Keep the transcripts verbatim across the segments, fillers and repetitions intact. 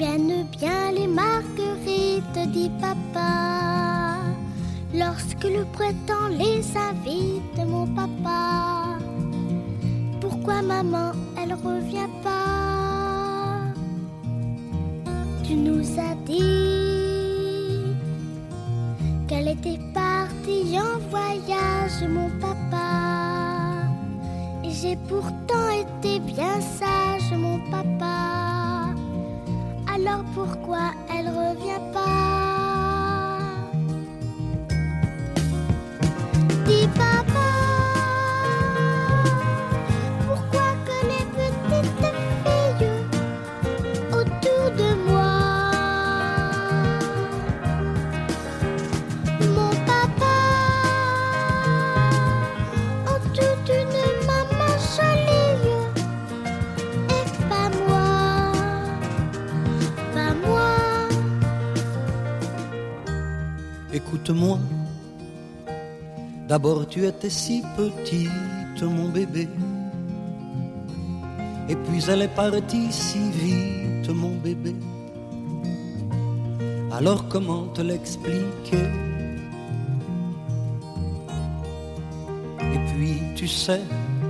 reviennent bien les marguerites, dit papa. Lorsque le printemps les invite, mon papa. Pourquoi maman, elle revient pas? Tu nous as dit qu'elle était partie en voyage, mon papa. Et j'ai pourtant été bien sage, mon papa. Alors pourquoi elle revient pas? Dis papa, pourquoi que les petites filles autour de moi, mon papa, ont toute une maman jolie, et pas moi, pas moi. Écoute-moi, d'abord tu étais si petite, mon bébé. Et puis elle est partie si vite, mon bébé. Alors comment te l'expliquer? Et puis tu sais,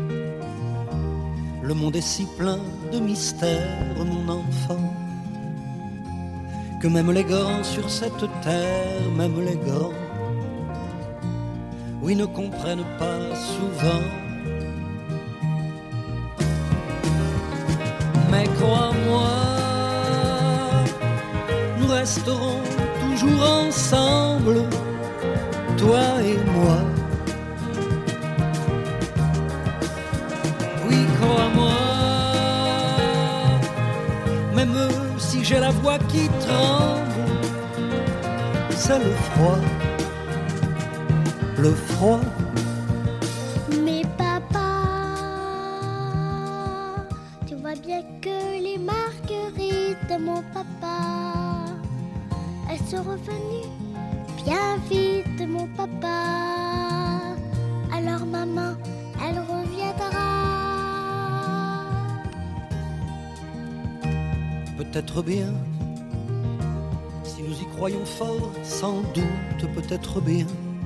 le monde est si plein de mystères, mon enfant, que même les grands sur cette terre, même les grands, oui, ne comprennent pas souvent. Mais crois-moi, nous resterons toujours ensemble, toi et moi. Oui, crois-moi, même si j'ai la voix qui tremble, c'est le froid, le froid. Mais papa, tu vois bien que les marguerites, mon papa, elles sont revenues bien vite, mon papa. Alors maman, elle reviendra. Peut-être bien, si nous y croyons fort, sans doute, peut-être bien,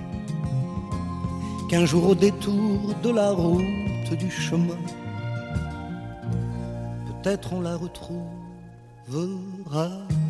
qu'un jour au détour de la route du chemin, peut-être on la retrouvera.